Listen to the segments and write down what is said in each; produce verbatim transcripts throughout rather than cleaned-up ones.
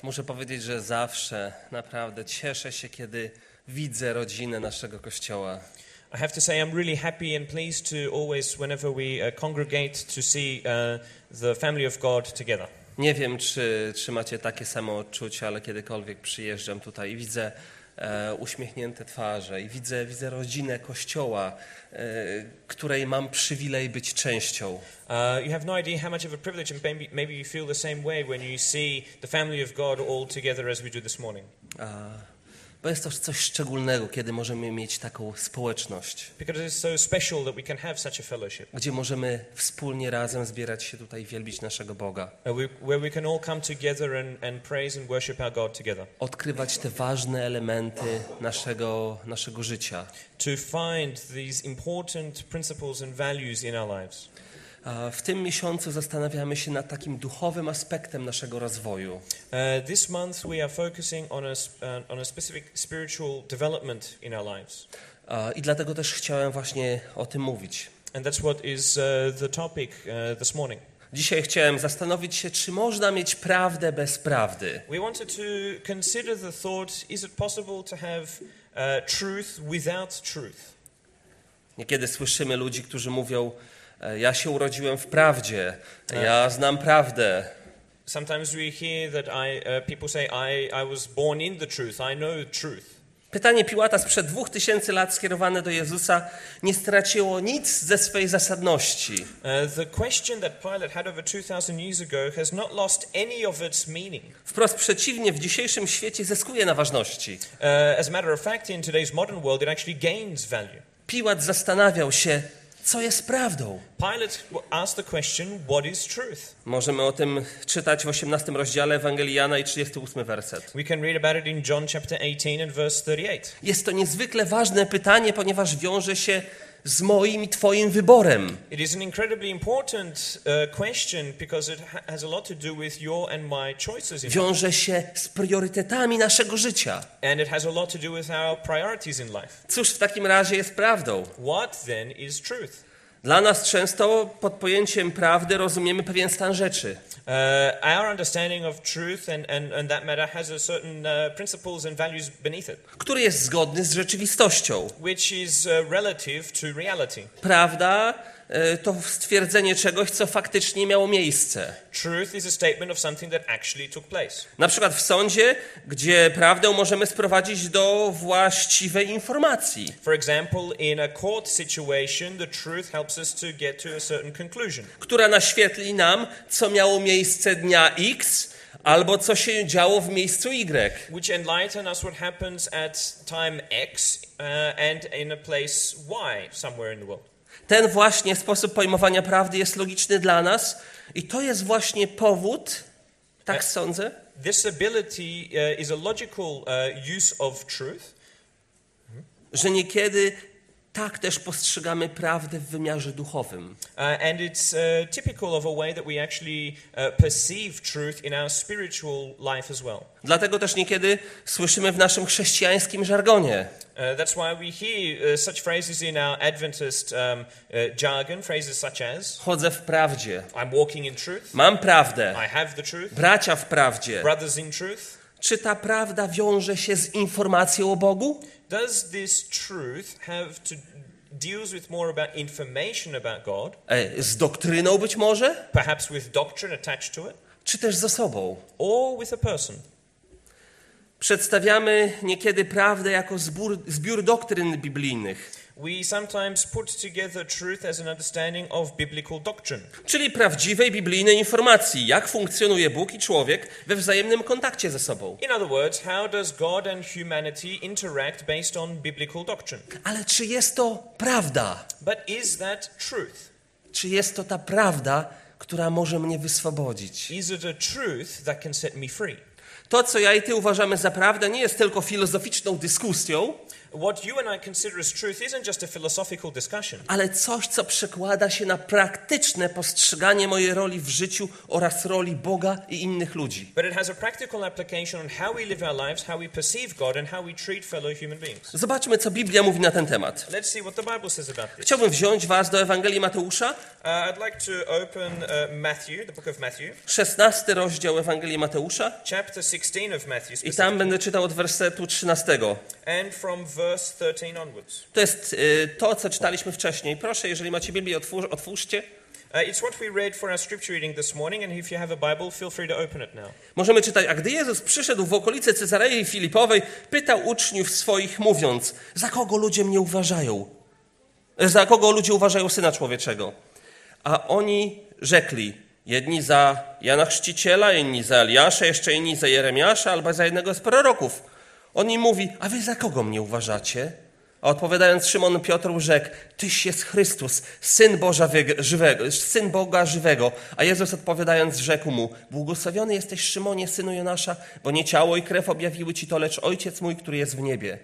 Muszę powiedzieć, że zawsze naprawdę cieszę się, kiedy widzę rodzinę naszego kościoła. I have to say I'm really happy and pleased to always, whenever we uh, congregate, to see uh, the family of God together. Nie wiem, czy, czy macie takie samo odczucia, ale kiedykolwiek przyjeżdżam tutaj i widzę e, uśmiechnięte twarze i widzę, widzę rodzinę kościoła, e, której mam przywilej być częścią. Uh, you have no idea how much of a privilege, and maybe, maybe you feel the same way when you see the family of God all together as we do this morning. A, bo jest to coś szczególnego, kiedy możemy mieć taką społeczność, Because it's so special that we can have such a fellowship, gdzie możemy wspólnie razem zbierać się tutaj i wielbić naszego Boga. uh, we, where we can all come together and, and praise and worship our God together. Odkrywać te ważne elementy naszego, naszego życia. To find these important principles and values in our lives. A w tym miesiącu zastanawiamy się nad takim duchowym aspektem naszego rozwoju. Uh, this month we are focusing on a, sp- uh, on a specific spiritual development in our lives. A, I dlatego też chciałem właśnie o tym mówić. And that's what is uh, the topic uh, this morning. Dzisiaj chciałem zastanowić się, czy można mieć prawdę bez prawdy. We wanted to consider the thought, is it possible to have uh, truth without truth? Niekiedy słyszymy ludzi, którzy mówią, e, ja się urodziłem w prawdzie, ja znam prawdę. Sometimes we hear that I, uh, people say, I, I was born in the truth, I know truth. Pytanie Piłata sprzed dwóch tysięcy lat skierowane do Jezusa nie straciło nic ze swej zasadności. Uh, the question that Pilate had over two thousand years ago has not lost any of its meaning. Wprost przeciwnie, w dzisiejszym świecie zyskuje na ważności. Uh, as a matter of fact, in today's modern world, it actually gains value. Piłat zastanawiał się, co jest prawdą. Pilate asked the question, what is truth? Możemy o tym czytać w osiemnastym rozdziale Ewangelii Jana i trzydziestym ósmym werset. We can read about it in John chapter eighteen and verse thirty-eight. Jest to niezwykle ważne pytanie, ponieważ wiąże się z moim i twoim wyborem. It is an incredibly important uh, question because it ha- has a lot to do with your and my choices in life. Wiąże się z priorytetami naszego życia. And it has a lot to do with our priorities in life. Cóż w takim razie jest prawdą? What then is truth? Dla nas często pod pojęciem prawdy rozumiemy pewien stan rzeczy. Uh, our understanding of truth and, and, and that matter has a certain uh, principles and values beneath it, Który jest zgodny z rzeczywistością. which is uh, relative to reality. Prawda e, to stwierdzenie czegoś, co faktycznie miało miejsce. Truth is a statement of something that actually took place. Na przykład w sądzie, gdzie prawdę możemy sprowadzić do właściwej informacji. For example, in a court situation, the truth helps us to get to a certain conclusion, Która naświetli nam, co miało miejsce dnia X, albo co się działo w miejscu Y. which enlighten us what happens at time X uh, and in a place Y somewhere in the world. Ten właśnie sposób pojmowania prawdy jest logiczny dla nas i to jest właśnie powód, tak sądzę, This ability uh, is a logical uh, use of truth, że niekiedy tak też postrzegamy prawdę w wymiarze duchowym. uh, and it's uh, typical of a way that we actually uh, perceive truth in our spiritual life as well. Dlatego też niekiedy słyszymy w naszym chrześcijańskim żargonie. Uh, that's why we hear uh, such phrases in our Adventist um, uh, jargon, phrases such as, Chodzę w prawdzie, I'm walking in truth, mam prawdę, I have the truth, bracia w prawdzie. brothers in truth. Czy ta prawda wiąże się z informacją o Bogu? Does this truth have to deals with more about information about God, E, z doktryną być może? perhaps with doctrine attached to it, Czy też ze sobą? or with a person? Przedstawiamy niekiedy prawdę jako zbór, zbiór doktryn biblijnych, We sometimes put together truth as an understanding of biblical doctrine, czyli prawdziwej biblijnej informacji, jak funkcjonuje Bóg i człowiek we wzajemnym kontakcie ze sobą. in other words, how does God and humanity interact based on biblical doctrine? Ale czy jest to prawda? But is that truth? Czy jest to ta prawda, która może mnie wyswobodzić? Is it a truth that can set me free? To, co ja i ty uważamy za prawdę, nie jest tylko filozoficzną dyskusją, what you and I consider as truth isn't just a philosophical discussion, ale coś, co przekłada się na praktyczne postrzeganie mojej roli w życiu oraz roli Boga i innych ludzi. but it has a practical application on how we live our lives, how we perceive God, and how we treat fellow human beings. Zobaczmy, co Biblia mówi na ten temat. Let's see what the Bible says about this. Chciałbym wziąć was do Ewangelii Mateusza, Uh, I'd like to open uh, Matthew, the book of Matthew, szesnasty rozdział Ewangelii Mateusza chapter sixteen of Matthew i specifically, tam będę czytał od wersetu trzynastego. and from verse thirteen onwards. To jest y, to, co czytaliśmy wcześniej. Proszę, jeżeli macie Biblię, otwórz, otwórzcie. Uh, it's what we read for our scripture reading this morning, and if you have a Bible, feel free to open it now. Możemy czytać, a gdy Jezus przyszedł w okolice Cezarei Filipowej, pytał uczniów swoich, mówiąc, za kogo ludzie mnie uważają? Za kogo ludzie uważają Syna Człowieczego? A oni rzekli, jedni za Jana Chrzciciela, inni za Eliasza, jeszcze inni za Jeremiasza, albo za jednego z proroków. On im mówi, a wy za kogo mnie uważacie? A odpowiadając Szymon Piotr rzekł, Tyś jest Chrystus, Syn Boża żywego, Syn Boga żywego. A Jezus odpowiadając rzekł mu, błogosławiony jesteś Szymonie, synu Jonasza, bo nie ciało i krew objawiły ci to, lecz Ojciec mój, który jest w niebie.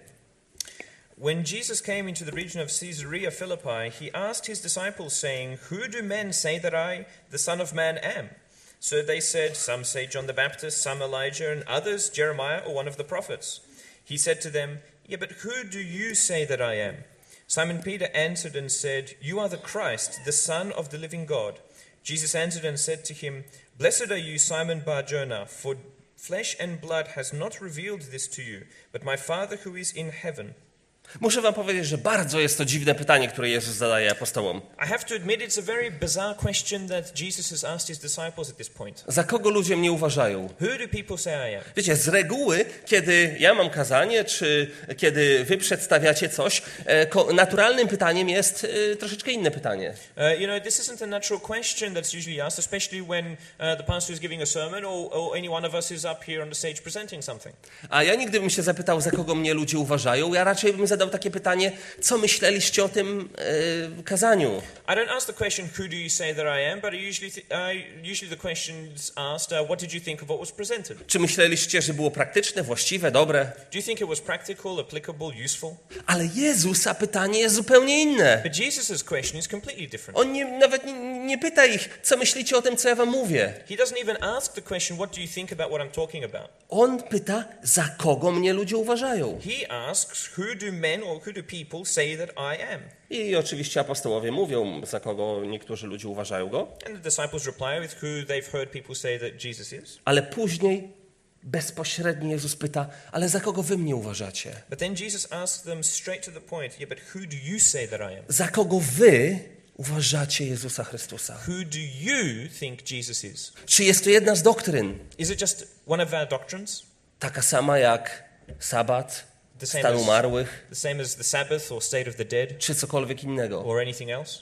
When Jesus came into the region of Caesarea Philippi, he asked his disciples, saying, Who do men say that I, the Son of Man, am? So they said, Some say John the Baptist, some Elijah, and others Jeremiah or one of the prophets. He said to them, Yeah, but who do you say that I am? Simon Peter answered and said, You are the Christ, the Son of the living God. Jesus answered and said to him, Blessed are you, Simon Bar-Jonah, for flesh and blood has not revealed this to you, but my Father who is in heaven. Muszę wam powiedzieć, że bardzo jest to dziwne pytanie, które Jezus zadaje apostołom. I have to admit it's a very bizarre question that Jesus has asked his disciples at this point. Za kogo ludzie mnie uważają? Who do people say I am? Wiecie, z reguły, kiedy ja mam kazanie, czy kiedy wy przedstawiacie coś, e, ko- naturalnym pytaniem jest e, troszeczkę inne pytanie. Uh, you know, this isn't a natural question that's usually asked, especially when uh, the pastor is giving a sermon or, or any one of us is up here on the stage presenting something. A ja nigdy bym się zapytał, za kogo mnie ludzie uważają. Ja raczej bym zadał takie pytanie, co myśleliście o tym e, kazaniu? I don't ask the question, who do you say that I am, but I usually, th- I, usually the question is asked, uh, what did you think of what was presented? Czy myśleliście, że było praktyczne, właściwe, dobre? Do you think it was practical, applicable, useful? Ale Jezusa pytanie jest zupełnie inne. But Jesus' question is completely different. On nie, nawet nie, nie pyta ich, co myślicie o tym, co ja wam mówię. He doesn't even ask the question, what do you think about what I'm talking about? On pyta, za kogo mnie ludzie uważają. He asks, who do men or who do people say that I am? I oczywiście apostołowie mówią, za kogo niektórzy ludzie uważają go. And the disciples reply with who they've heard people say that Jesus is. Ale później bezpośrednio Jezus pyta, ale za kogo wy mnie uważacie? But then Jesus asks them straight to the point, yeah, but who do you say that I am? Za kogo wy uważacie Jezusa Chrystusa? Who do you think Jesus is? Czy jest to jedna z doktryn, Is it just one of our doctrines? taka sama jak sabat, The same stan as, umarłych, the same as the Sabbath or state of the dead czy cokolwiek innego? or anything else?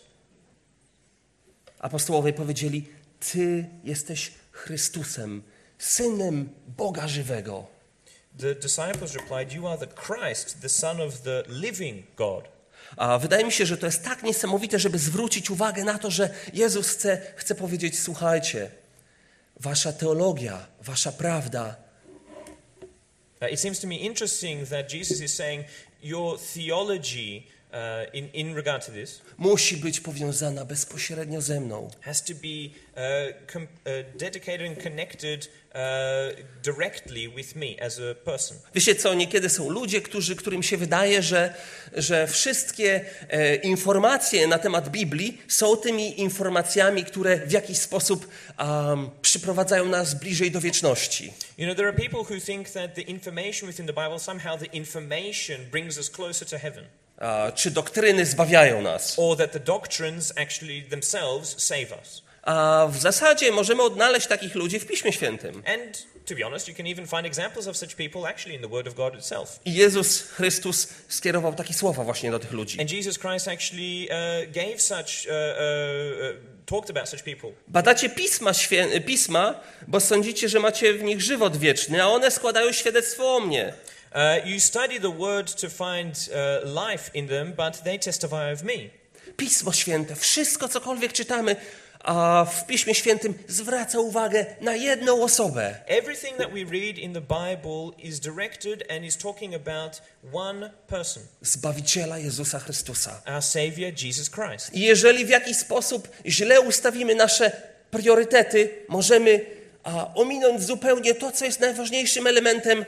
Apostołowie powiedzieli, ty jesteś Chrystusem, Synem Boga żywego. The disciples replied, you are the Christ, the Son of the living God. A wydaje mi się, że to jest tak niesamowite, żeby zwrócić uwagę na to, że Jezus chce, chce powiedzieć, słuchajcie, wasza teologia, wasza prawda Uh, it seems to me interesting that Jesus is saying your theology uh, in, in regard to this musi być powiązana bezpośrednio ze mną. has to be uh, com- uh, dedicated and connected uh, directly with me as a person. Wiecie co, niekiedy są ludzie, którzy, którym się wydaje, że, że wszystkie e, informacje na temat Biblii są tymi informacjami, które w jakiś sposób um, przyprowadzają nas bliżej do wieczności. You know, there are people who think that the information within the Bible, somehow the information brings us closer to heaven. A, czy doktryny zbawiają nas? Or that the doctrines actually themselves save us. A w zasadzie możemy odnaleźć takich ludzi w Piśmie Świętym. And to be honest, you can even find examples of such people actually in the Word of God itself. I Jezus Chrystus skierował takie słowa właśnie do tych ludzi. And Jesus Christ actually uh, gave such, uh, uh, uh, talked about such people. Badacie pisma, świę... pisma, bo sądzicie, że macie w nich żywot wieczny, a one składają świadectwo o mnie. Uh, you study the Word to find uh, life in them, but they testify of me. Pismo Święte, wszystko cokolwiek czytamy, a w Piśmie Świętym zwraca uwagę na jedną osobę. Everything that we read in the Bible is directed and is talking about one person, Zbawiciela Jezusa Chrystusa. our Savior, Jesus Christ. I jeżeli w jakiś sposób źle ustawimy nasze priorytety, możemy a, ominąć zupełnie to, co jest najważniejszym elementem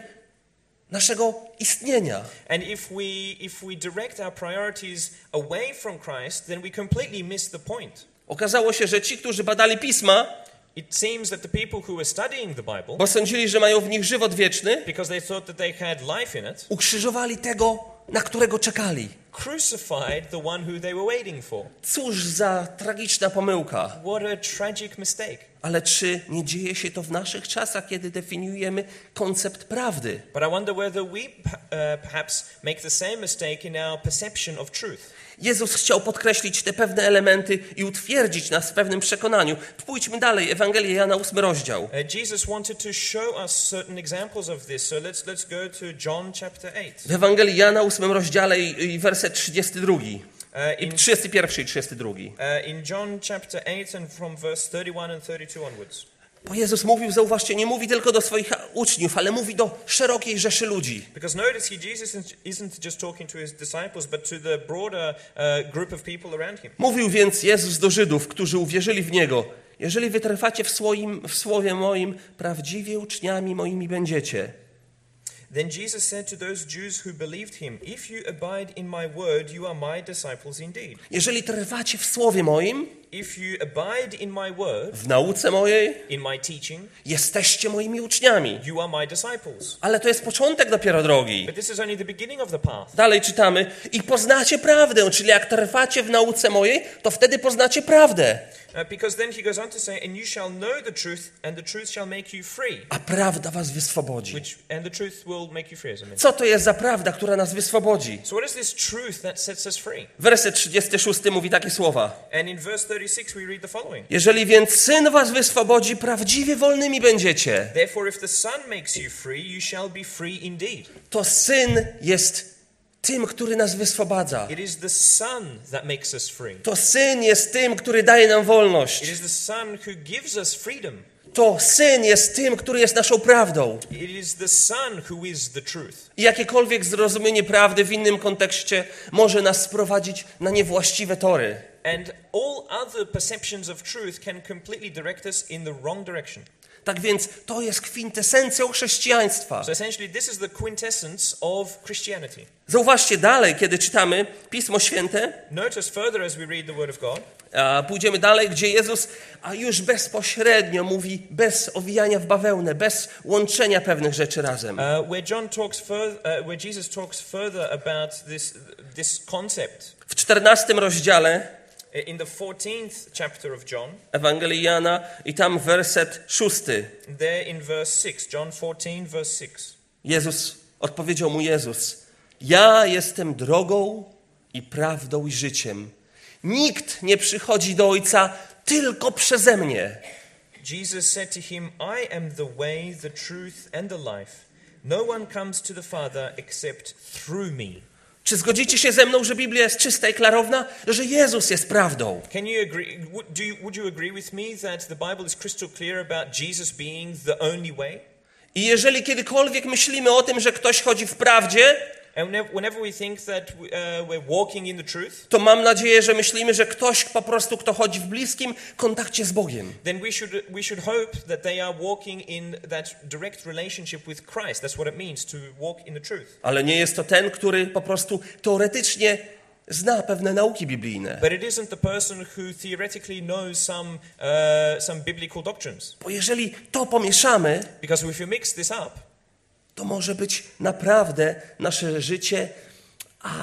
naszego istnienia. And if we, if we direct our priorities away from Christ, then we completely miss the point. Okazało się, że ci, którzy badali Pisma, It seems that the people who were studying the Bible, bo sądzili, że mają w nich żywot wieczny, because they thought that they had life in it, ukrzyżowali tego, na którego czekali. crucified the one who they were waiting for. Cóż za tragiczna pomyłka. What a tragic mistake. Ale czy nie dzieje się to w naszych czasach, kiedy definiujemy koncept prawdy? But I wonder whether we uh, perhaps make the same mistake in our perception of truth. Jezus chciał podkreślić te pewne elementy i utwierdzić nas w pewnym przekonaniu. Pójdźmy dalej, Ewangelia Jana, ósmy rozdział. Uh, Jesus wanted to show us certain examples of this. So let's let's go to John chapter eight. W Ewangelii Jana, ósmym rozdziale i, i werset trzydziesty drugi. Uh, I in, trzydziesty pierwszy i trzydziesty drugi. uh, in John chapter eight and from verse thirty-one and thirty-two onwards. Bo Jezus mówił, zauważcie, nie mówi tylko do swoich uczniów, ale mówi do szerokiej rzeszy ludzi. Because notice he, Jesus isn't just talking to his disciples, but to the broader uh, group of people around him. Mówił więc Jezus do Żydów, którzy uwierzyli w Niego. Jeżeli wytrwacie w, swoim, w słowie moim, prawdziwie uczniami moimi będziecie. Then Jesus said to those Jews who believed him, "If you abide in my word, you are my disciples indeed. Jeżeli trwacie w słowie moim, If you abide in my word, w nauce mojej, in my teaching, jesteście moimi uczniami. you are my disciples." Ale to jest początek dopiero drogi. But this is only the beginning of the path. Dalej czytamy. I poznacie prawdę, czyli jak trwacie w nauce mojej, to wtedy poznacie prawdę. Uh, because then he goes on to say, "And you shall know the truth, and the truth shall make you free." A prawda was wyswobodzi. Which and the truth will make you free, as I mentioned. Co to jest za prawda, która nas wyswobodzi? So what is this truth that sets us free? Werset trzydziesty szósty mówi takie słowa. And in verse thirty-six we read the following. Jeżeli więc Syn was wyswobodzi, prawdziwie wolnymi będziecie. Therefore, if the Son makes you free, you shall be free indeed. To Syn jest tym, który nas wyswobadza. It is the Son that makes us free. To Syn jest tym, który daje nam wolność. It is the Son who gives us freedom. To Syn jest tym, który jest naszą prawdą. It is the Son who is the truth. I jakiekolwiek zrozumienie prawdy w innym kontekście może nas sprowadzić na niewłaściwe tory. And all other perceptions of truth can completely direct us in the wrong direction. Tak więc to jest kwintesencją chrześcijaństwa. So essentially, this is the quintessence of Christianity. Zauważcie dalej, kiedy czytamy Pismo Święte, Notice further as we read the Word of God. a pójdziemy dalej, gdzie Jezus a już bezpośrednio mówi, bez owijania w bawełnę, bez łączenia pewnych rzeczy razem. Uh, where John talks further, uh, where Jesus talks further about this this concept W czternastym rozdziale in the fourteenth chapter of John, Ewangelii Jana i tam werset szósty. there in verse six, John fourteen, verse six. Jezus, odpowiedział mu Jezus, ja jestem drogą i prawdą i życiem. Nikt nie przychodzi do Ojca tylko przeze mnie. Jesus said to him, "I am the way, the truth, and the life. No one comes to the Father except through me." Czy zgodzicie się ze mną, że Biblia jest czysta i klarowna, że Jezus jest prawdą? Can you agree? Would, do you, would you agree with me that the Bible is crystal clear about Jesus being the only way? I jeżeli kiedykolwiek myślimy o tym, że ktoś chodzi w prawdzie, And whenever, whenever we think that we, uh, we're walking in the truth, to mam nadzieję, że myślimy, że ktoś po prostu, kto chodzi w bliskim kontakcie z Bogiem. then we should we should hope that they are walking in that direct relationship with Christ. That's what it means to walk in the truth. Ale nie jest to ten, który po prostu teoretycznie zna pewne nauki biblijne. But it isn't the person who theoretically knows some uh, some biblical doctrines. Bo jeżeli to pomieszamy, Because if you mix this up, to może być naprawdę nasze życie a,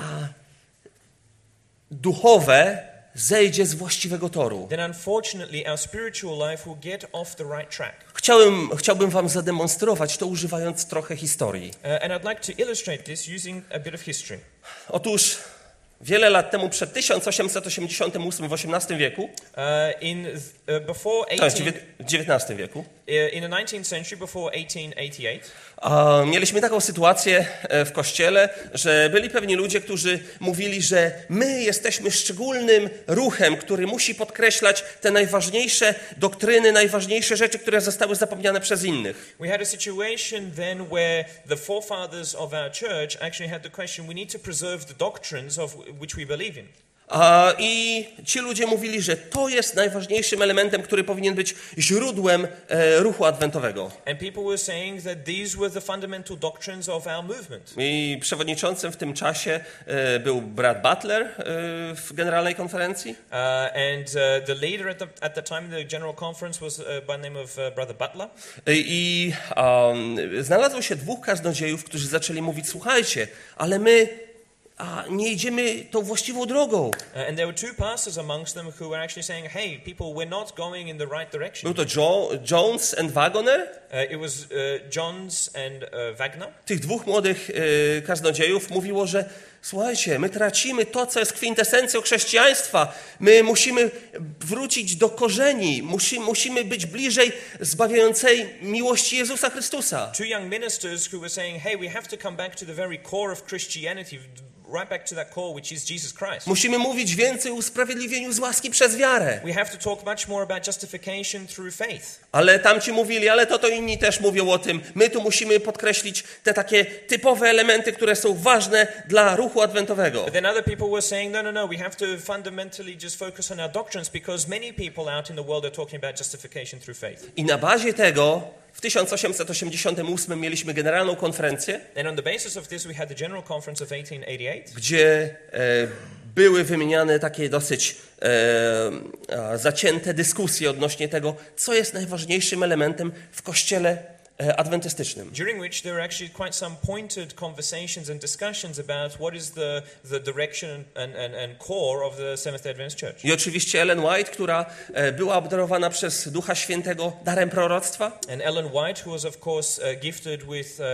duchowe zejdzie z właściwego toru. then unfortunately our spiritual life will get off the right track. Chciałem, chciałbym wam zademonstrować to, używając trochę historii. Uh, and I'd like to illustrate this using a bit of history. Otóż Wiele lat temu, przed tysiąc osiemset osiemdziesiątym ósmym w osiemnastym wieku, Uh, in uh, before to jest eighteen, w dziewiętnastym wieku, uh, in the nineteenth century, before eighteen eighty-eight, a mieliśmy taką sytuację e, w kościele, że byli pewni ludzie, którzy mówili, że my jesteśmy szczególnym ruchem, który musi podkreślać te najważniejsze doktryny, najważniejsze rzeczy, które zostały zapomniane przez innych. we had a situation then where the forefathers of our church actually had the question: we need to preserve the doctrines of which we believe in. A, I ci ludzie mówili, że to jest najważniejszym elementem, który powinien być źródłem e, ruchu adwentowego. And people were saying that these were the fundamental doctrines of our movement. I przewodniczącym w tym czasie e, był brat Butler e, w Generalnej Konferencji. Uh, and uh, the leader at the, at the time of the General Conference was uh, by the name of uh, Brother Butler. I um, znalazło się dwóch kaznodziejów, którzy zaczęli mówić: słuchajcie, ale my a, nie idziemy tą właściwą drogą. Uh, and there were two pastors amongst them who were actually saying, hey, people, we're not going in the right direction. Był to jo- Jones and Wagoner. Uh, it was uh, Johns and uh, Wagner. Tych dwóch młodych e, kaznodziejów mówiło, że słuchajcie, my tracimy to, co jest kwintesencją chrześcijaństwa. My musimy wrócić do korzeni. Musi, musimy być bliżej zbawiającej miłości Jezusa Chrystusa. Two young ministers who were saying, hey, we have to come back to the very core of Christianity, right back to that core, which is Jesus Christ. Musimy mówić więcej o usprawiedliwieniu z łaski przez wiarę. We have to talk much more about justification through faith. Ale tamci mówili, ale to to inni też mówią o tym. My tu musimy podkreślić te takie typowe elementy, które są ważne dla ruchu adwentowego. But then other people were saying, no, no, no, we have to fundamentally just focus on our doctrines because many people out in the world are talking about justification through faith. I na bazie tego w tysiąc osiemset osiemdziesiątym ósmym mieliśmy generalną konferencję, And on the basis of this we had the General Conference of eighteen eighty-eight. gdzie e, były wymieniane takie dosyć e, a, zacięte dyskusje odnośnie tego, co jest najważniejszym elementem w Kościele e, adwentystycznym. During which there were actually quite some pointed conversations and discussions about what is the, the direction and, and, and core of the Seventh-day Adventist Church. I oczywiście Ellen White, która e, była obdarowana przez Ducha Świętego darem proroctwa, And Ellen White, who was of course uh, gifted with uh,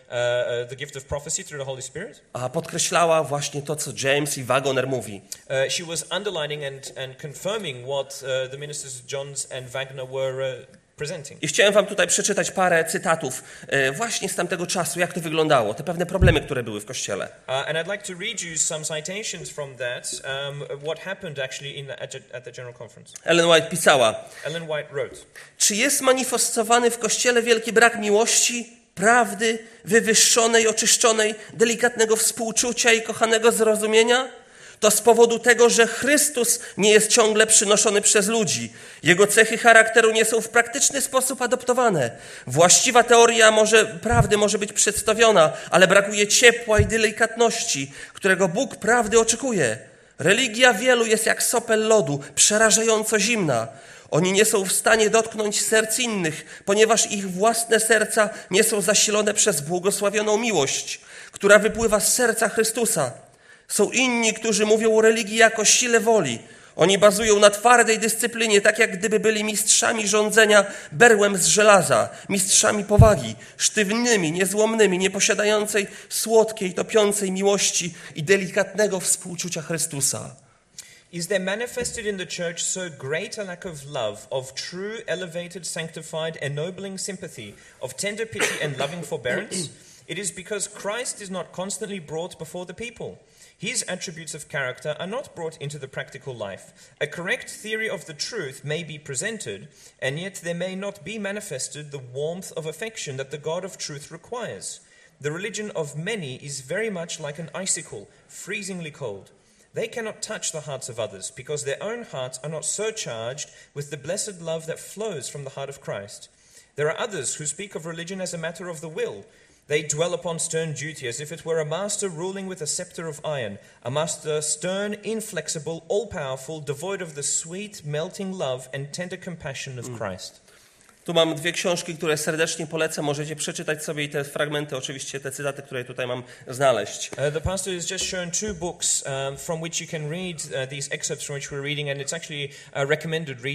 uh, uh, the gift of prophecy through the Holy Spirit, a podkreślała właśnie to, co James i Wagoner mówi. uh, she was underlining and, and confirming what uh, the ministers Johns and Wagner were uh, presenting. I chciałem wam tutaj przeczytać parę cytatów e, właśnie z tamtego czasu, jak to wyglądało, te pewne problemy, które były w Kościele. Uh, and I'd like to read you some citations from that, um, what happened actually in the, at, at the General Conference. Ellen White pisała: Ellen White wrote, czy jest manifestowany w Kościele wielki brak miłości, prawdy, wywyższonej, oczyszczonej, delikatnego współczucia i kochanego zrozumienia? To z powodu tego, że Chrystus nie jest ciągle przynoszony przez ludzi. Jego cechy charakteru nie są w praktyczny sposób adoptowane. Właściwa teoria może, prawdy może być przedstawiona, ale brakuje ciepła i delikatności, którego Bóg prawdy oczekuje. Religia wielu jest jak sopel lodu, przerażająco zimna. Oni nie są w stanie dotknąć serc innych, ponieważ ich własne serca nie są zasilone przez błogosławioną miłość, która wypływa z serca Chrystusa. Są inni, którzy mówią o religii jako sile woli. Oni bazują na twardej dyscyplinie, tak jak gdyby byli mistrzami rządzenia berłem z żelaza, mistrzami powagi, sztywnymi, niezłomnymi, nieposiadającej słodkiej, topiącej miłości i delikatnego współczucia Chrystusa. is there manifested in the church so great a lack of love, of true, elevated, sanctified, ennobling sympathy, of tender pity and loving forbearance? It is because Christ is not constantly brought before the people. His attributes of character are not brought into the practical life. A correct theory of the truth may be presented, and yet there may not be manifested the warmth of affection that the God of truth requires. The religion of many is very much like an icicle, freezingly cold. They cannot touch the hearts of others, because their own hearts are not surcharged with the blessed love that flows from the heart of Christ. There are others who speak of religion as a matter of the will. They dwell upon stern duty as if it were a master ruling with a scepter of iron, a master stern, inflexible, all-powerful, devoid of the sweet, melting love and tender compassion of Christ. Tu mam dwie książki, które serdecznie polecam. Możecie przeczytać sobie i te fragmenty, oczywiście te cytaty, które tutaj mam znaleźć. Uh, the pastor has just shown two books um, from which you can read uh, these excerpts from which we're reading, and it's actually a recommended reading.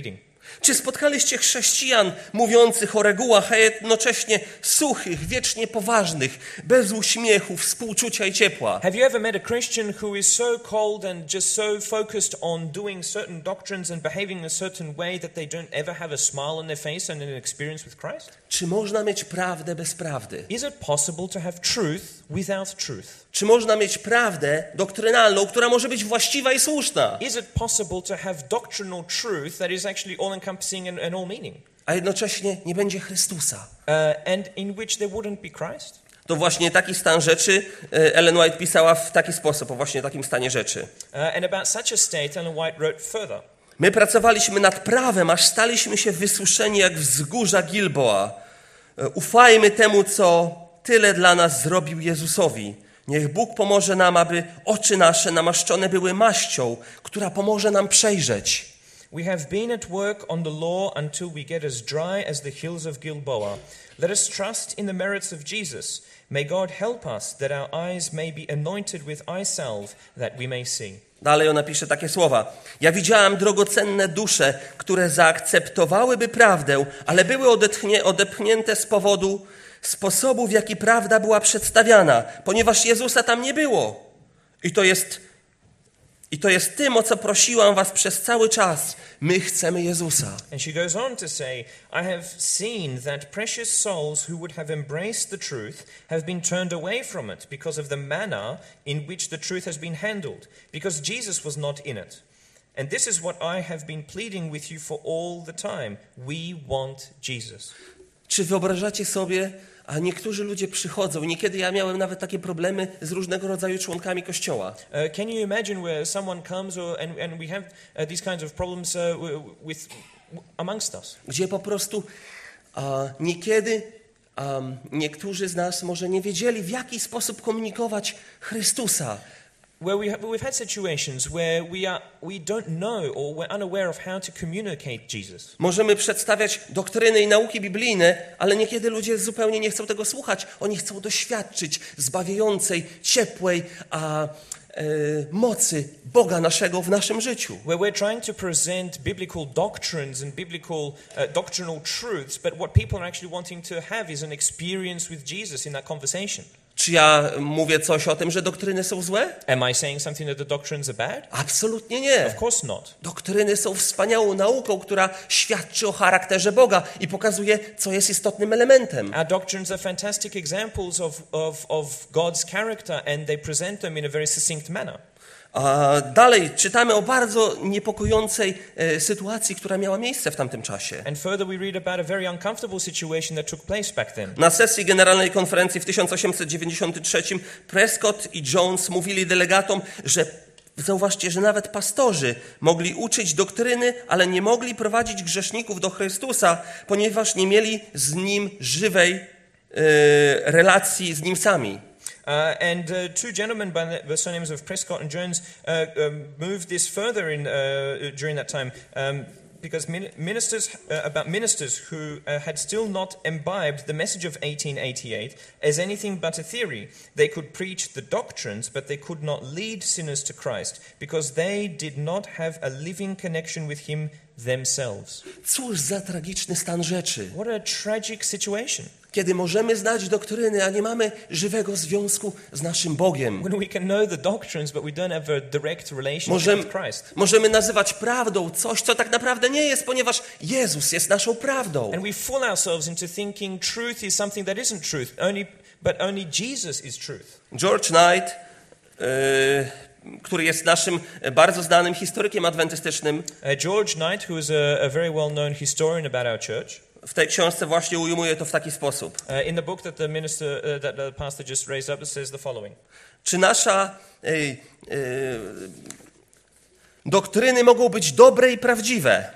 Czy spotkaliście chrześcijan mówiących o regułach, a jednocześnie suchych, wiecznie poważnych, bez uśmiechu, współczucia i ciepła? Have you ever met a Christian who is so cold and just so focused on doing certain doctrines and behaving a certain way that they don't ever have a smile on their face and an experience with Christ? Czy można mieć prawdę bez prawdy? Is it possible to have truth without truth? Czy można mieć prawdę doktrynalną, która może być właściwa i słuszna, Is it possible to have doctrinal truth that is actually all-encompassing and, and all-meaning, a jednocześnie nie będzie Chrystusa? uh, and in which there wouldn't be Christ? To właśnie taki stan rzeczy e, Ellen White pisała w taki sposób, o właśnie takim stanie rzeczy. Uh, and about such a state, Ellen White wrote further. My pracowaliśmy nad prawem, aż staliśmy się wysuszeni jak wzgórza Gilboa. E, Ufajmy temu, co tyle dla nas zrobił Jezusowi. Niech Bóg pomoże nam, aby oczy nasze namaszczone były maścią, która pomoże nam przejrzeć. We have been at work on the law until we get as dry as the hills of Gilboa. Let us trust in the merits of Jesus. May God help us that our eyes may be anointed with eye salve, that we may see. Dalej ona pisze takie słowa. Ja widziałam drogocenne dusze, które zaakceptowałyby prawdę, ale były odetchnie, odepchnięte z powodu sposobu, w jaki prawda była przedstawiana, ponieważ Jezusa tam nie było. I to jest, i to jest tym, o co prosiłam was przez cały czas. My chcemy Jezusa. And she goes on to say, I have seen that precious souls who would have embraced the truth have been turned away from it because of the manner in which the truth has been handled, because Jesus was not in it. And this is what I have been pleading with you for all the time. We want Jesus. Czy wyobrażacie sobie, a niektórzy ludzie przychodzą, niekiedy ja miałem nawet takie problemy z różnego rodzaju członkami Kościoła. Uh, can you imagine where someone comes or, and, and we have uh, these kinds of problems uh, with amongst us? Gdzie po prostu a, niekiedy a, niektórzy z nas może nie wiedzieli, w jaki sposób komunikować Chrystusa. Where we have, we've had situations where we are we don't know or we're unaware of how to communicate Jesus. Możemy przedstawiać doktryny i nauki biblijne, ale niekiedy ludzie zupełnie nie chcą tego słuchać. Oni chcą doświadczyć zbawiającej, ciepłej a, e, mocy Boga naszego w naszym życiu. Where we're trying to present biblical doctrines and biblical uh, doctrinal truths, but what people are actually wanting to have is an experience with Jesus in that conversation. Czy ja mówię coś o tym, że doktryny są złe? Am I saying something that the doctrines are bad? Absolutnie nie. Of course not. Doktryny są wspaniałą nauką, która świadczy o charakterze Boga i pokazuje, co jest istotnym elementem. Our doctrines are fantastic examples of, of, of God's character and they present them in a very succinct manner. A dalej czytamy o bardzo niepokojącej e, sytuacji, która miała miejsce w tamtym czasie. And further we read about a very uncomfortable situation that took place back then. Na sesji Generalnej Konferencji w tysiąc osiemset dziewięćdziesiątym trzecim Prescott i Jones mówili delegatom, że zauważcie, że nawet pastorzy mogli uczyć doktryny, ale nie mogli prowadzić grzeszników do Chrystusa, ponieważ nie mieli z Nim żywej e, relacji z Nim sami. Uh, and uh, two gentlemen by the, the surnames of Prescott and Jones uh, um, moved this further in, uh, during that time um, because min- ministers uh, about ministers who uh, had still not imbibed the message of eighteen eighty-eight as anything but a theory. They could preach the doctrines, but they could not lead sinners to Christ because they did not have a living connection with Him themselves. Cóż za tragiczny stan rzeczy. What a tragic situation. Kiedy możemy znać doktryny, a nie mamy żywego związku z naszym Bogiem. When we can know the doctrines, but we don't have a direct relationship Możemy, with Christ. możemy nazywać prawdą coś, co tak naprawdę nie jest, ponieważ Jezus jest naszą prawdą. And we fool ourselves into thinking truth is something that isn't truth, only, but only Jesus is truth. George Knight, yy, który jest naszym bardzo znanym historykiem adwentystycznym, Uh, George Knight, who is a, a very well-known historian about our church, w tej książce właśnie ujmuje to w taki sposób. uh, in the book that the minister, uh, that the pastor just raised up, it says the following. Czy nasza yy, yy, doktryny mogą być dobre i prawdziwe,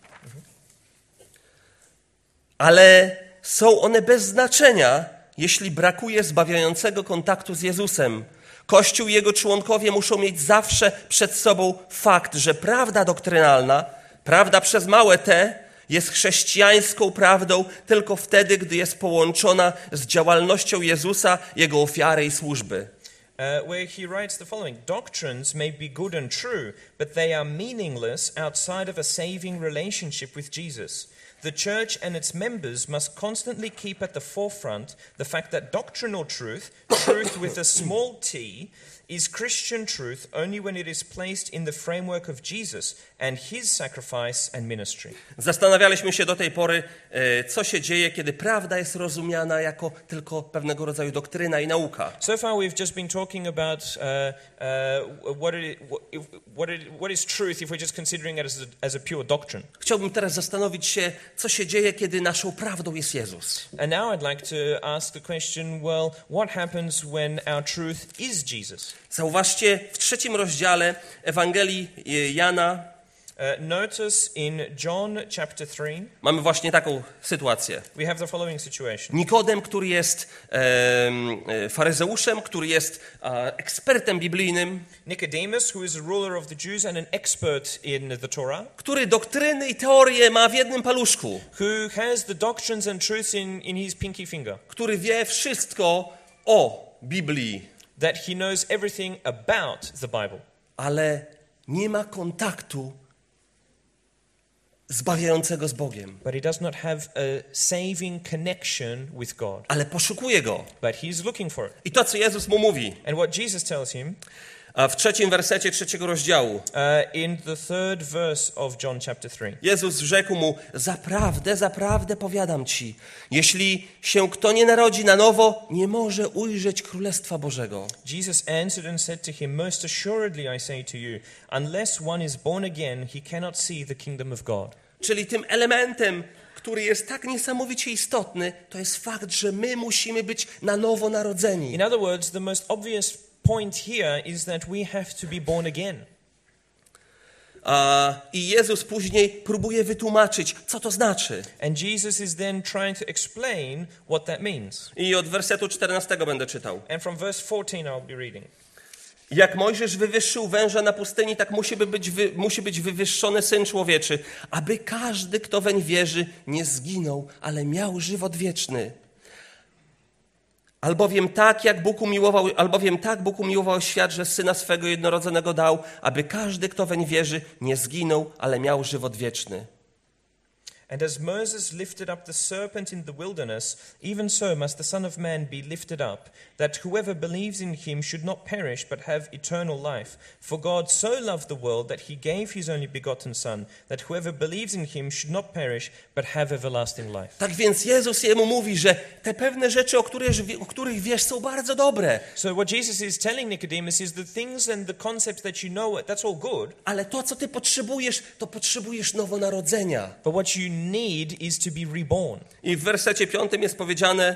ale są one bez znaczenia, jeśli brakuje zbawiającego kontaktu z Jezusem. Kościół i jego członkowie muszą mieć zawsze przed sobą fakt, że prawda doktrynalna, prawda przez małe t, jest chrześcijańską prawdą tylko wtedy, gdy jest połączona z działalnością Jezusa, Jego ofiary i służby. uh, where he writes the following: Doctrines may be good and true, but they are meaningless outside of a saving relationship with Jesus. The church and its members must constantly keep at the forefront the fact that doctrinal truth, truth with a small t, is Christian truth only when it is placed in the framework of Jesus and his sacrifice and ministry. Zastanawialiśmy się do tej pory, e, co się dzieje, kiedy prawda jest rozumiana jako tylko pewnego rodzaju doktryna i nauka. So far we've just been talking about uh, uh, what, it, what, it, what is truth if we're just considering it as a, as a pure doctrine. Chciałbym teraz zastanowić się, co się dzieje, kiedy naszą prawdą jest Jezus. And now I'd like to ask the question, well, what happens when our truth is Jesus? Zauważcie, w trzecim rozdziale Ewangelii Jana Uh, notice in John chapter three, mamy właśnie taką sytuację. we have the following situation. Nikodem, który jest e, faryzeuszem, który jest e, ekspertem biblijnym, Nicodemus, who is a ruler of the Jews and an expert in the Torah, który doktryny i teorie ma w jednym paluszku, who has the doctrines and truths in, in his pinky finger, który wie wszystko o Biblii, that he knows everything about the Bible, ale nie ma kontaktu zbawiającego z Bogiem. but he does not have a saving connection with God, Ale poszukuje Go. but he's looking for it. I to, co Jezus mu mówi And what Jesus tells him a w trzecim wersecie trzeciego rozdziału. uh, in the third verse of John chapter three. Jezus rzekł mu, zaprawdę, zaprawdę powiadam ci, jeśli się kto nie narodzi na nowo, nie może ujrzeć Królestwa Bożego. Jesus answered and said to him, Most assuredly I say to you, unless one is born again, he cannot see the kingdom of God. Czyli tym elementem, który jest tak niesamowicie istotny, to jest fakt, że my musimy być na nowo narodzeni. In other words, the most obvious point here is that we have to be born again. A, I Jezus później próbuje wytłumaczyć, co to znaczy. And Jesus is then trying to explain what that means. I od wersetu czternastego będę czytał. And from verse fourteen I'll be reading. Jak Mojżesz wywyższył węża na pustyni, tak musi być, wy, musi być wywyższony Syn Człowieczy, aby każdy, kto weń wierzy, nie zginął, ale miał żywot wieczny. Albowiem tak, jak Bóg umiłował, albowiem tak Bóg umiłował świat, że Syna swego jednorodzonego dał, aby każdy, kto weń wierzy, nie zginął, ale miał żywot wieczny. And as Moses lifted up the serpent in the wilderness, even so must the Son of Man be lifted up, that whoever believes in him should not perish but have eternal life. For God so loved the world that he gave his only begotten Son, that whoever believes in him should not perish but have everlasting life. Tak więc Jezus jemu mówi, że te pewne rzeczy, o których, o których wiesz, są bardzo dobre, So what Jesus is telling Nicodemus is the things and the concepts that you know, that's all good, ale to, co ty potrzebujesz, to potrzebujesz nowonarodzenia. but what you need is to be reborn. I w wersecie piątym jest powiedziane,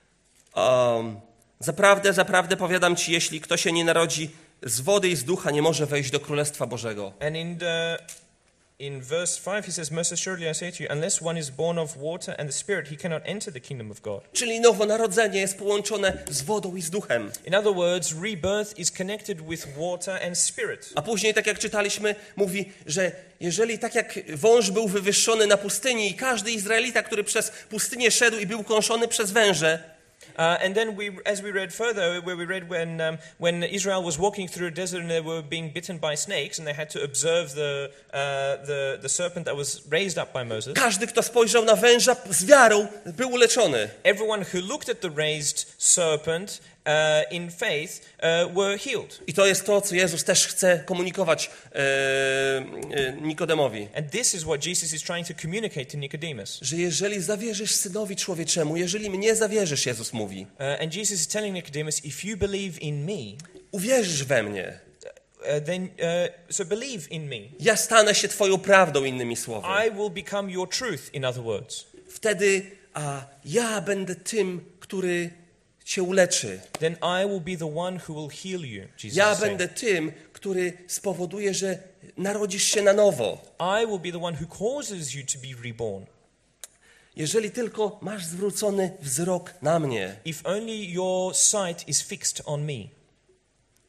um, zaprawdę, zaprawdę powiadam ci, jeśli kto się nie narodzi z wody i z ducha, nie może wejść do Królestwa Bożego. And in the in verse five he says, Most assuredly I say to you, unless one is born of water and the Spirit, he cannot enter the kingdom of God. Czyli nowonarodzenie jest połączone z wodą i z duchem. In other words, rebirth is connected with water and spirit. A później, tak jak czytaliśmy, mówi, że jeżeli tak jak wąż był wywyższony na pustyni i każdy Izraelita, który przez pustynię szedł i był kąszony przez węże, Uh, and then we, as we read further, where we read when um, when Israel was walking through a desert and they were being bitten by snakes, and they had to observe the uh, the the serpent that was raised up by Moses. każdy, kto spojrzał na węża z wiarą, był uleczony. Everyone who looked at the raised serpent uh, in faith uh, were healed. I to jest to, co Jezus też chce komunikować e, e, Nikodemowi. And this is what Jesus is trying to communicate to Nicodemus. Że jeżeli zawierzysz Synowi Człowieczemu, jeżeli mnie zawierzysz, Jezus mówi, Uh, and Jesus is telling Nicodemus, if you believe in me, uwierzysz we mnie, uh, then uh, so believe in me. ja stanę się Twoją prawdą, innymi słowy. I will become your truth, in other words. Wtedy a ja będę tym, który Cię uleczy. Then I will be the one who will heal you, Jesus Ja is saying. będę tym, który spowoduje, że narodzisz się na nowo. I will be the one who causes you to be reborn. Jeżeli tylko masz zwrócony wzrok na mnie. If only your sight is fixed on me.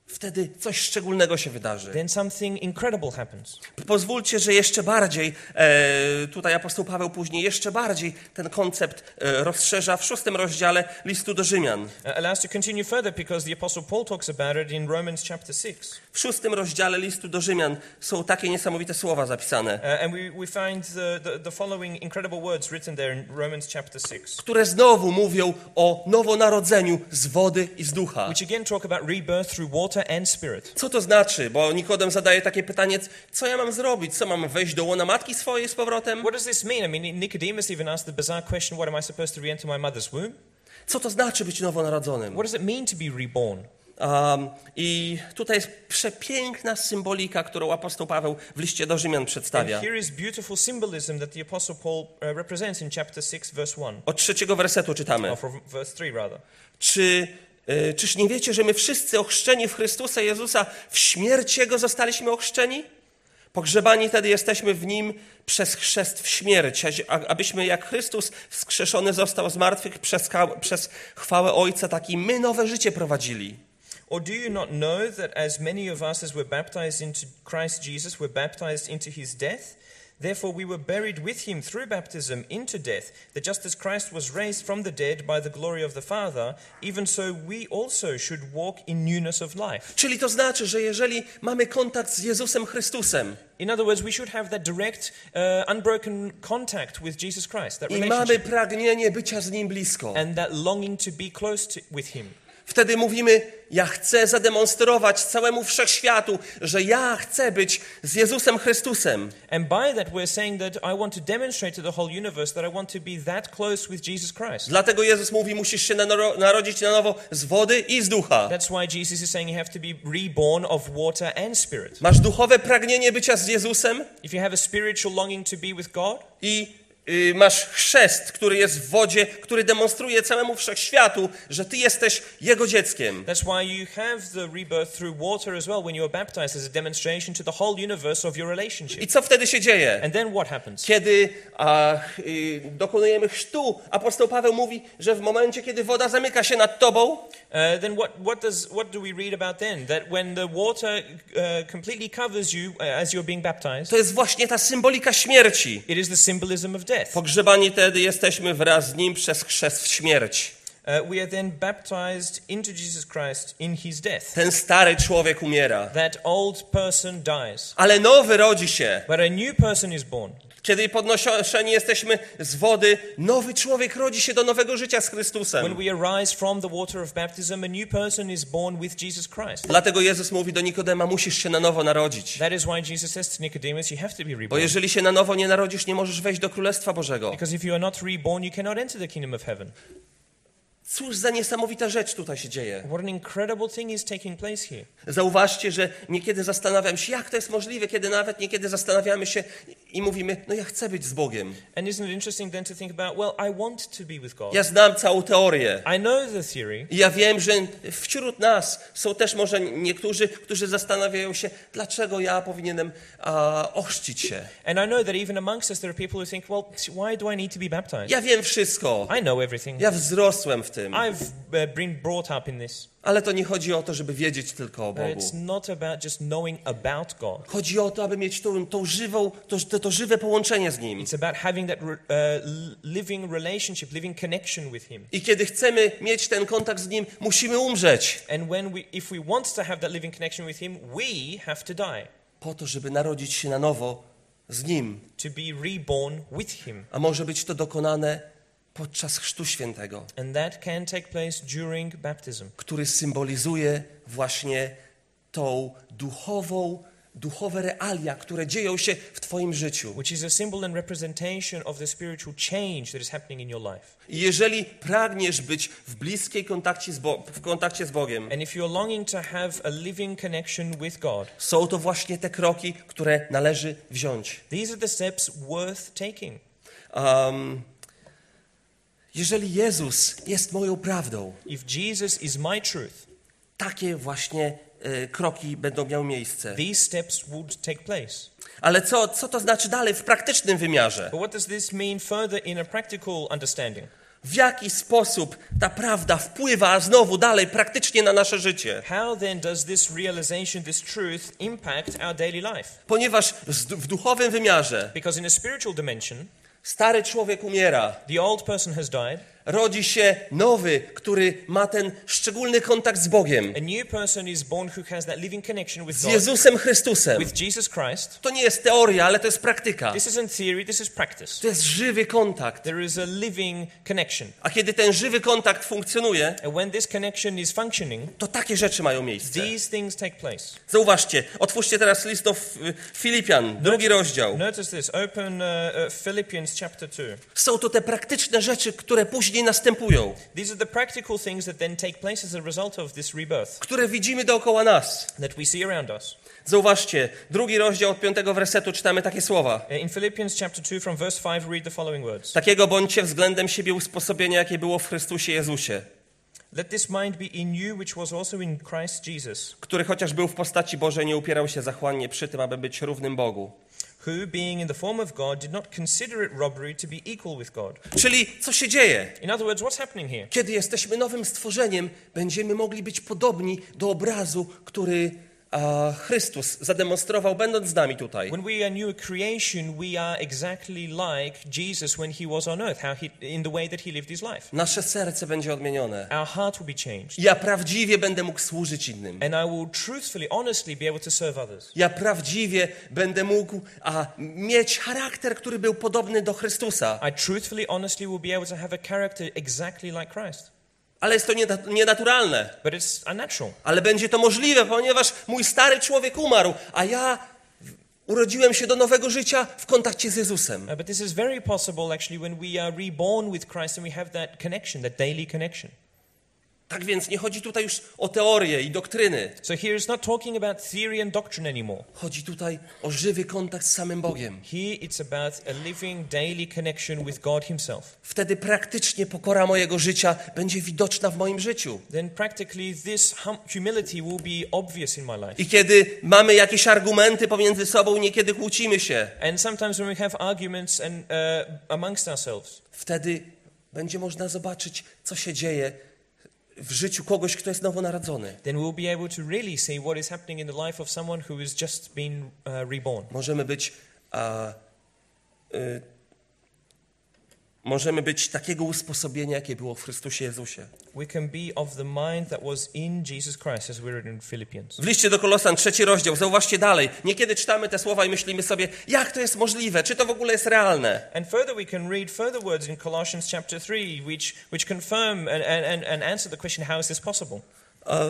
wtedy coś szczególnego się wydarzy. then something incredible happens. Pozwólcie, że jeszcze bardziej, e, tutaj apostoł Paweł później jeszcze bardziej ten koncept e, rozszerza w szóstym rozdziale listu do Rzymian. Uh, allow us to continue further because the Apostle Paul talks about it in Romans chapter six. W szóstym rozdziale listu do Rzymian są takie niesamowite słowa zapisane, Uh, and we, we find the, the, the following incredible words written there in Romans chapter six, które znowu mówią o nowonarodzeniu z wody i z ducha. which again talk about rebirth through water and spirit. Co to znaczy? Bo Nikodem zadaje takie pytanie, co ja mam zrobić? Co, mam wejść do łona matki swojej z powrotem? What does this mean? I mean, Nicodemus even asked the bizarre question, what am I supposed to re-enter my mother's womb? Co to znaczy być nowonarodzonym? What does it mean to be reborn? Um, I tutaj jest przepiękna symbolika, którą apostoł Paweł w liście do Rzymian And przedstawia. here is beautiful symbolism that the Apostle Paul uh, represents in chapter six, verse one, Od trzeciego wersetu czytamy. or from verse three rather. Czy, y, czyż nie wiecie, że my wszyscy ochrzczeni w Chrystusa Jezusa w śmierć Jego zostaliśmy ochrzczeni? Pogrzebani tedy jesteśmy w Nim przez chrzest w śmierć, a- abyśmy jak Chrystus wskrzeszony został z martwych przez, ka- przez chwałę Ojca, tak i my nowe życie prowadzili. Or do you not know that as many of us as were baptized into Christ Jesus were baptized into his death? Therefore we were buried with him through baptism into death, that just as Christ was raised from the dead by the glory of the Father, even so we also should walk in newness of life. Czyli to znaczy, że jeżeli mamy kontakt z Jezusem Chrystusem In other words, we should have that direct, uh, unbroken contact with Jesus Christ, that i mamy relationship, pragnienie bycia z Nim blisko, and that longing to be close to, with him. wtedy mówimy, ja chcę zademonstrować całemu wszechświatu, że ja chcę być z Jezusem Chrystusem. And by that we're saying that I want to demonstrate to the whole universe that I want to be that close with Jesus Christ. Dlatego Jezus mówi, musisz się naro- narodzić na nowo z wody i z ducha. That's why Jesus is saying you have to be reborn of water and spirit. Masz duchowe pragnienie bycia z Jezusem If you have a spiritual longing to be with God, i y, masz chrzest, który jest w wodzie, który demonstruje całemu wszechświatu, że ty jesteś Jego dzieckiem. that's why you have the rebirth through water as well when you are baptized as a demonstration to the whole universe of your relationship. I co wtedy się dzieje? And then what happens? Kiedy a, y, dokonujemy chrztu, apostoł Paweł mówi, że w momencie, kiedy woda zamyka się nad tobą, Uh, then what, what, does, what do we read about then? That when the water uh, completely covers you uh, as you're being baptized, to jest właśnie ta symbolika śmierci. it is the symbolism of death. Pogrzebani tedy jesteśmy wraz z Nim przez chrzest w śmierć. Uh, we are then baptized into Jesus Christ in his death. Ten stary człowiek umiera, That old person dies, ale nowy rodzi się. but a new person is born. Kiedy podnoszeni jesteśmy z wody, nowy człowiek rodzi się do nowego życia z When Chrystusem. we arise from the water of baptism, a new person is born with Jesus Christ. Dlatego Jezus mówi do Nikodema, musisz się na nowo narodzić. That is why Jesus says to Nicodemus, you have to be Bo reborn. jeżeli się na nowo nie narodzisz, nie możesz wejść do Królestwa Bożego. Because if you are not reborn, you cannot enter the kingdom of heaven. Cóż za niesamowita rzecz tutaj się dzieje. What an incredible thing is taking place here. Zauważcie, że niekiedy zastanawiam się, jak to jest możliwe, kiedy nawet niekiedy zastanawiamy się i mówimy, no ja chcę być z Bogiem. And isn't it interesting then to think about, well, I want to be with God. Ja znam całą teorię. I know the theory. I ja wiem, że wśród nas są też może niektórzy, którzy zastanawiają się, dlaczego ja powinienem a, ochrzcić się. And I know that even amongst us there are people who think, well, why do I need to be baptized? Ja wiem wszystko. I know everything. Ja wzrosłem w tym. I've uh, been brought up in this. Ale to nie chodzi o to, żeby wiedzieć tylko o But Bogu. it's not about just knowing about God. Chodzi o to, aby mieć tą, tą żywą, to, to, to żywe połączenie z Nim. It's about having that uh, living relationship, living connection with Him. I kiedy chcemy mieć ten kontakt z Nim, musimy umrzeć. And when we, if we want to have that living connection with Him, we have to die Po to, żeby narodzić się na nowo z Nim. to be reborn with Him. A może być to dokonane podczas Chrztu Świętego, And that can take place during baptism, który symbolizuje właśnie tą duchową, duchowe realia, które dzieją się w Twoim życiu. which is a symbol and representation of the spiritual change that is happening in your life. I jeżeli pragniesz być w bliskiej kontakcie z, Bo- w kontakcie z Bogiem, And if you're longing to have a living connection with God, są to właśnie te kroki, które należy wziąć. these are the steps worth taking. Um, jeżeli Jezus jest moją prawdą, If Jesus is my truth, takie właśnie e, kroki będą miały miejsce. these steps would take place. Ale co, co to znaczy dalej w praktycznym wymiarze? But what does this mean further in a practical understanding? w jaki sposób ta prawda wpływa znowu dalej praktycznie na nasze życie. How then does this realization, this truth, impact our daily life? Ponieważ w duchowym wymiarze Because in a spiritual dimension, stary człowiek umiera, the old person has died, rodzi się nowy, który ma ten szczególny kontakt z Bogiem, a new person is born who has that living connection with z God, Jezusem Chrystusem. with Jesus Christ. To nie jest teoria, ale to jest praktyka. This isn't theory, this is practice. To jest żywy kontakt. There is a living connection. A kiedy ten żywy kontakt funkcjonuje, And when this connection is functioning, to takie rzeczy mają miejsce. these things take place. Zauważcie, otwórzcie teraz list do Filipian, drugi rozdział. Notice this. Open uh, uh, Philippians chapter two. Są to te praktyczne rzeczy, które później następują, These are the practical things that then take place as a result of this rebirth które widzimy dookoła nas. that we see around us. Zauważcie, drugi rozdział od piątego wersetu czytamy takie słowa. Uh, In Philippians chapter two from verse five read the following words. Takiego bądźcie względem siebie usposobienia, jakie było w Chrystusie Jezusie, Let this mind be in you which was also in Christ Jesus, który chociaż był w postaci Bożej, nie upierał się zachłannie przy tym, aby być równym Bogu. who being in the form of God did not consider it robbery to be equal with God. Czyli co się dzieje? In other words, what's happening here? Kiedy jesteśmy nowym stworzeniem, będziemy mogli być podobni do obrazu, który a, Chrystus zademonstrował, będąc z nami tutaj. When we are new creation, we are exactly like Jesus when he was on earth, how he, in the way that he lived his life. Nasze serce będzie odmienione. Our heart will be changed. Ja prawdziwie będę mógł służyć innym. And I will truthfully, honestly be able to serve others. Ja prawdziwie będę mógł a, mieć charakter, który był podobny do Chrystusa. I truthfully, honestly will be able to have a character exactly like Christ. Ale jest to niena- nienaturalne. But it's unnatural. Ale będzie to możliwe, ponieważ mój stary człowiek umarł, a ja urodziłem się do nowego życia w kontakcie z Jezusem. Uh, but this is very possible actually when we are reborn with Christ and we have that connection, that daily connection. Tak więc nie chodzi tutaj już o teorię i doktryny. So here it's not talking about theory and doctrine anymore. Chodzi tutaj o żywy kontakt z samym Bogiem. Here it's about a living daily connection with God himself. Wtedy praktycznie pokora mojego życia będzie widoczna w moim życiu. Then practically this hum- humility will be obvious in my life. I kiedy mamy jakieś argumenty pomiędzy sobą, niekiedy kłócimy się, And sometimes when we have arguments and uh, amongst ourselves, wtedy będzie można zobaczyć, co się dzieje w życiu kogoś, kto jest nowonarodzony. then we'll be able to really see what is happening in the life of someone who has just been uh, reborn. Możemy być, a, y, możemy być takiego usposobienia, jakie było w Chrystusie Jezusie. We can be of the mind that was in Jesus Christ, as we read in Philippians. W liście do Kolosan, trzeci rozdział, zauważcie dalej. Niekiedy czytamy te słowa i myślimy sobie, jak to jest możliwe, czy to w ogóle jest realne. And further, we can read further words in Colossians chapter three, which, which confirm and, and, and answer the question, how is this possible? A,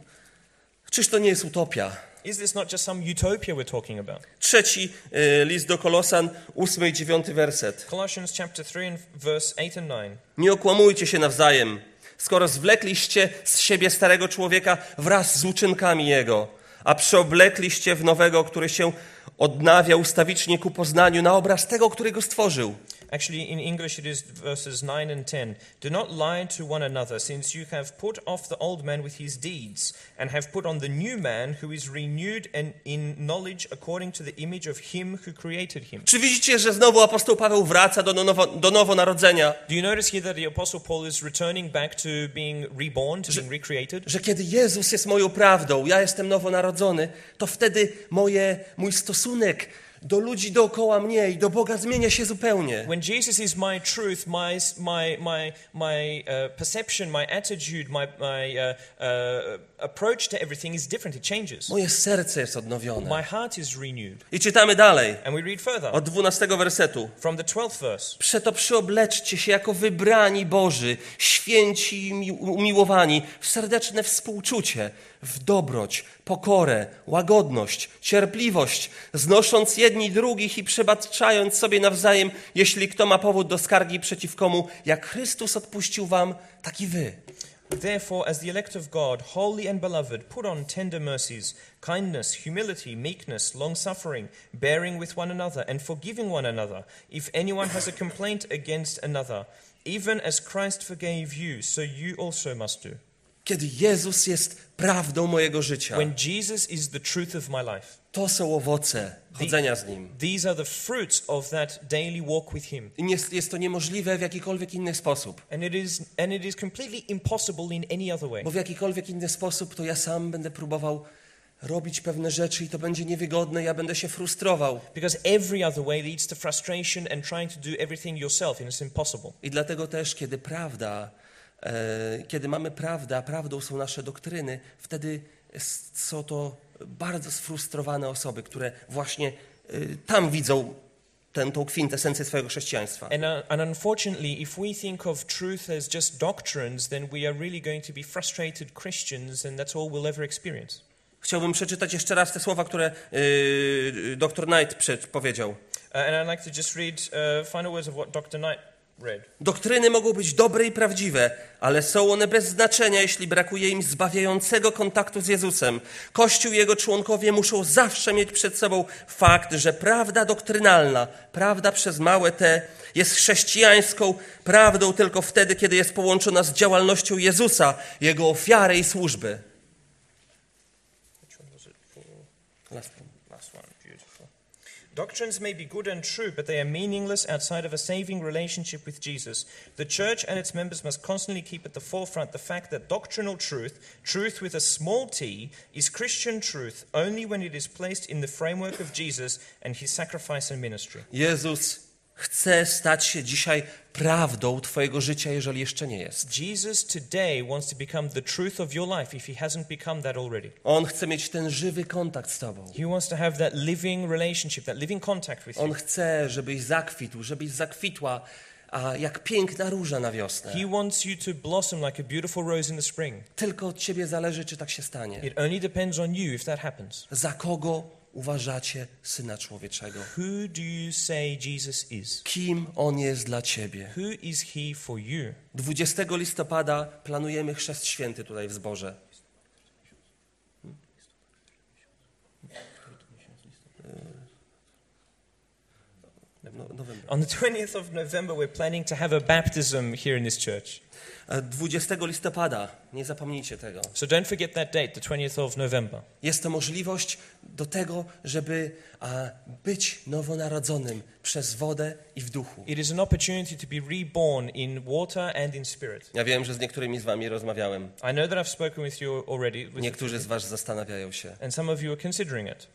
czyż to nie jest utopia? Is this not just some utopia we're talking about? Trzeci y, list do Kolosan, ósmy i dziewiąty werset. Colossians chapter three and verse eight and nine. Nie okłamujcie się nawzajem, skoro zwlekliście z siebie starego człowieka wraz z uczynkami jego, a przeoblekliście w nowego, który się odnawia ustawicznie ku poznaniu na obraz tego, który go stworzył. Actually, in English it is verses nine and ten. Do not lie to one another, since you have put off the old man with his deeds, and have put on the new man, who is renewed and in knowledge according to the image of him who created him. Czy widzicie, że znowu apostoł Paweł wraca do, nowo, do nowonarodzenia? Do you notice here that the Apostle Paul is returning back to being reborn, to being recreated? Że kiedy Jezus jest moją prawdą, ja jestem nowonarodzony, to wtedy moje, mój stosunek do ludzi dookoła mnie i do Boga zmienia się zupełnie. When Jesus is my truth, my my my my uh, perception, my attitude, my my uh, uh, approach to everything is different. It changes. Moje serce jest odnowione. My heart is renewed. I czytamy dalej, And we read further od dwunastego wersetu. from the twelfth verse. Przeto przyobleczcie się jako wybrani Boży, święci i umiłowani, w serdeczne współczucie, w dobroć, pokorę, łagodność, cierpliwość, znosząc jedni drugich i przebaczając sobie nawzajem, jeśli kto ma powód do skargi przeciw komu, jak Chrystus odpuścił wam, tak i wy. Therefore, as the elect of God, holy and beloved, put on tender mercies, kindness, humility, meekness, long-suffering, bearing with one another and forgiving one another, if anyone has a complaint against another. Even as Christ forgave you, so you also must do. Kiedy Jezus jest prawdą mojego życia, when Jesus is the truth of my life, to są owoce chodzenia z Nim. these are the fruits of that daily walk with Him. I nie, jest to niemożliwe w jakikolwiek inny sposób. And it is and it is completely impossible in any other way. Bo w jakikolwiek inny sposób to ja sam będę próbował robić pewne rzeczy i to będzie niewygodne, ja będę się frustrował. Because every other way leads to frustration and trying to do everything yourself, and it's impossible. I dlatego też, kiedy prawda, e, kiedy mamy prawdę, a prawdą są nasze doktryny, wtedy s- są to bardzo sfrustrowane osoby, które właśnie e, tam widzą tę, tą kwintesencję swojego chrześcijaństwa. And, uh, and unfortunately, if we think of truth as just doctrines, then we are really going to be frustrated Christians, and that's all we'll ever experience. Chciałbym przeczytać jeszcze raz te słowa, które yy, doktor Knight prze- powiedział. Uh, and I'd like to just read uh, final words of what doctor Knight read. Doktryny mogą być dobre i prawdziwe, ale są one bez znaczenia, jeśli brakuje im zbawiającego kontaktu z Jezusem. Kościół i jego członkowie muszą zawsze mieć przed sobą fakt, że prawda doktrynalna, prawda przez małe t, jest chrześcijańską prawdą tylko wtedy, kiedy jest połączona z działalnością Jezusa, Jego ofiary i służby. Which one was it for? Last one. Last one, beautiful. Doctrines may be good and true, but they are meaningless outside of a saving relationship with Jesus. The church and its members must constantly keep at the forefront the fact that doctrinal truth, truth with a small t, is Christian truth only when it is placed in the framework of Jesus and his sacrifice and ministry. Jezus chce stać się dzisiaj prawdą twojego życia, jeżeli jeszcze nie jest. Jesus today wants to become the truth of your life if he hasn't become that already. On chce mieć ten żywy kontakt z tobą. He wants to have that living relationship, that living contact with On you. chce, żebyś zakwitł, żebyś zakwitła, a jak piękna róża na wiosnę. He wants you to blossom like a beautiful rose in the spring. Tylko od ciebie zależy, czy tak się stanie. It only depends on you if that happens. Za kogo uważacie Syna Człowieczego? Who do you say Jesus is? Kim On jest dla ciebie? Who is he for you? dwudziestego listopada planujemy chrzest święty tutaj w zborze. No, November. On the twentieth of November, we're planning to have a baptism here in this church. dwudziestego listopada, nie zapomnijcie tego. So don't forget that date, the twentieth of November. Jest to możliwość do tego, żeby a, być nowonarodzonym przez wodę i w duchu. It is an opportunity to be reborn in water and in spirit. Ja wiem, że z niektórymi z wami rozmawiałem. I know that I've spoken with you already, with Niektórzy z was zastanawiają się. and some of you are considering it.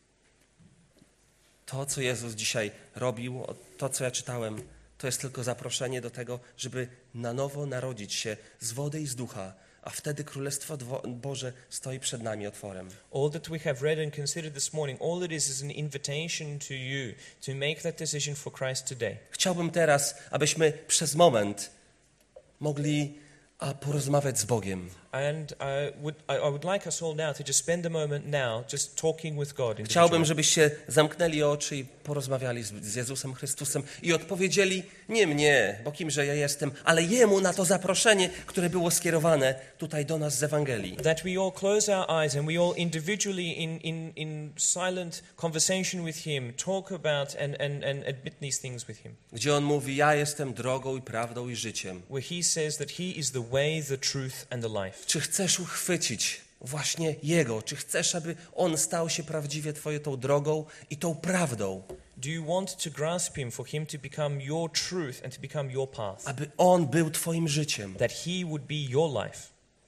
To, co Jezus dzisiaj robił, to, co ja czytałem, to jest tylko zaproszenie do tego, żeby na nowo narodzić się z wody i z ducha, a wtedy Królestwo Dwo- Boże stoi przed nami otworem. All that we have read and considered this morning, all it is is an invitation to you to make that decision for Christ today. Chciałbym teraz, abyśmy przez moment mogli a, porozmawiać z Bogiem. And I would, I, I would like us all now to just spend a moment now just talking with God. Chciałbym, individually. żebyście zamknęli oczy i porozmawiali z, z Jezusem Chrystusem i odpowiedzieli nie mnie, bo kimże ja jestem, ale Jemu na to zaproszenie, które było skierowane tutaj do nas z Ewangelii. That we all close our eyes and we all individually in, in, in silent conversation with Him talk about and, and, and admit these things with Him. Gdzie On mówi, ja jestem drogą i prawdą i życiem. Where He says that He is the way, the truth and the life. Czy chcesz uchwycić właśnie Jego? Czy chcesz, aby On stał się prawdziwie Twoją tą drogą i tą prawdą? Do you want to grasp Him, for Him to become your truth and to become your path? Aby On był Twoim życiem. That He would be your life?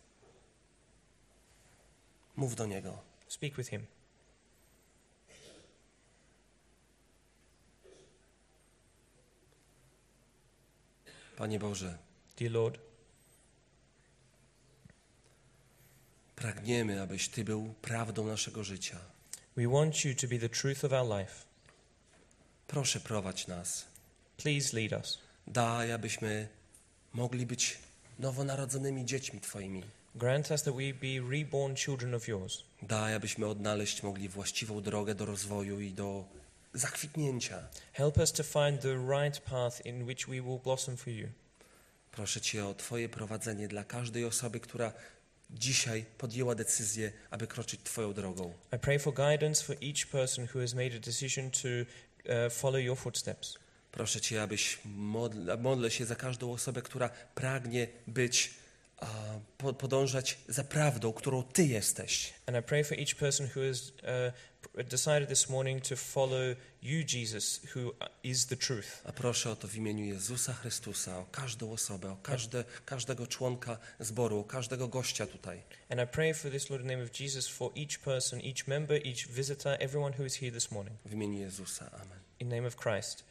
Mów do Niego. Speak with Him. Panie Boże, Dear Lord, pragniemy, abyś Ty był prawdą naszego życia. we want You to be the truth of our life. Proszę, prowadź nas. Please lead us. Daj, abyśmy mogli być nowonarodzonymi dziećmi Twoimi. Grant us that we be reborn children of Yours. Daj, abyśmy odnaleźć mogli właściwą drogę do rozwoju i do zakwitnięcia. Help us to find the right path in which we will blossom for You. Proszę Cię o Twoje prowadzenie dla każdej osoby, która dzisiaj podjęła decyzję, aby kroczyć Twoją drogą. I pray for guidance for each person who has made a decision to uh, follow Your footsteps. Proszę Cię, abyś modl, modlę się za każdą osobę, która pragnie być a, po, podążać za prawdą, którą Ty jesteś. And I pray for each person who has uh, decided this morning to follow you, Jesus, who is the truth. A proszę o to w imieniu Jezusa Chrystusa, o każdą osobę, o każde, każdego członka zboru, o każdego gościa tutaj. And I pray for this, Lord, in the name of Jesus, for each person, each member, each visitor, everyone who is here this morning. W imieniu Jezusa. Amen. In the name of Christ.